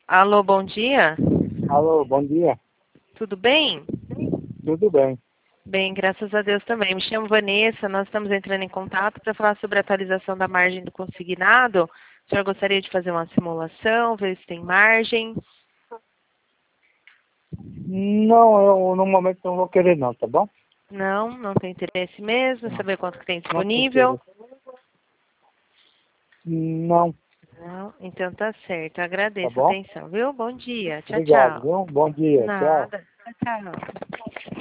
Alô, bom dia. Alô, bom dia. Tudo bem? Tudo bem. Bem, graças a Deus também. Me chamo Vanessa, nós estamos entrando em contato para falar sobre a atualização da margem do consignado. O senhor gostaria de fazer uma simulação, ver se tem margem? Não, eu no momento não vou querer não, tá bom? Não, não tem interesse mesmo, saber quanto que tem Não disponível? precisa. Não, Não, então tá certo. Eu tá agradeço a bom? atenção, viu? Bom dia. Tchau, Obrigado, tchau. viu? Bom dia, tchau. Nada. Tchau, tchau.